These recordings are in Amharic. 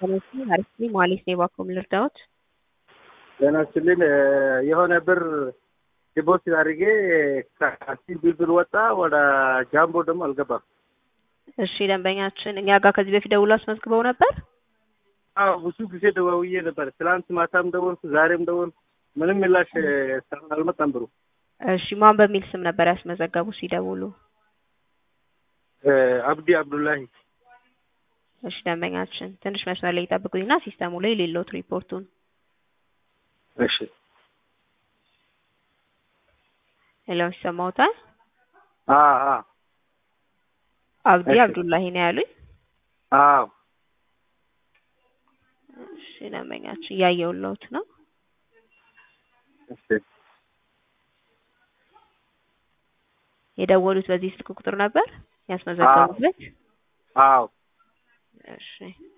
ተነሱ አርሲ ሟሊስ ነው ባኮም ልርዳዎት ጤና ይስጥልኝ የሆነ ብር ዲፖዚት አድርጌ ከአክቲቭ ብር ወጣ ወደ ጃምቦ ደግሞ አልገባም። እሺ ደንበኛችን እኛ ጋር ከዚህ በፊት ደውሎ አስመዝግበው ነበር? አዎ ብዙ ጊዜ ደውዬ ነበር። ትላንት ማታም ደወልኩ፣ ዛሬም ደወልኩ። ምንም ምላሽ አልመጣም ብሩ። እሺ ማን በሚል ስም ነበር ያስመዘገቡ ሲደውሉ? አብዲ አብዱላሂ። እሺ ደንበኛችን ትንሽ መስመር ላይ ይጠብቁኝና ሲስተሙ ላይ ሌሎት ሪፖርቱን እሺ ሄሎ ይሰማዎታል? አዎ አብዲ አብዱላሂ ነው ያሉኝ? አዎ እሺ ደንበኛችን እያየሁልዎት ነው። እሺ የደወሉት በዚህ ስልክ ቁጥር ነበር ያስመዘገቡበት? አዎ እሺ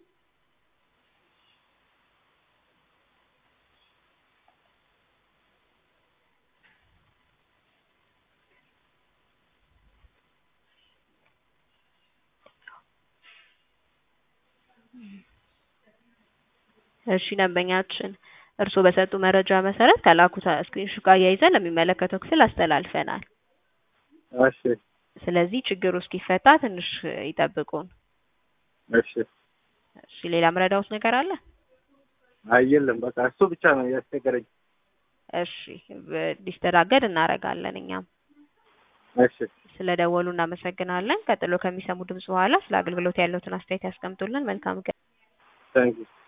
እሺ ደንበኛችን እርስዎ በሰጡ መረጃ መሰረት ከላኩት ስክሪንሾት ጋር አያይዘን ለሚመለከተው ክፍል አስተላልፈናል። እሺ ስለዚህ ችግሩ እስኪፈታ ትንሽ ይጠብቁን። እሺ እሺ ሌላ ምረዳዎት ነገር አለ? አይ የለም፣ በቃ እሱ ብቻ ነው ያስቸገረኝ። እሺ ሊስተናገድ እናደርጋለን እኛም። እሺ ስለደወሉ እናመሰግናለን። ቀጥሎ ከሚሰሙ ድምጽ በኋላ ስለ አገልግሎት ያለዎትን አስተያየት ያስቀምጡልን። መልካም ቀን። ታንኪዩ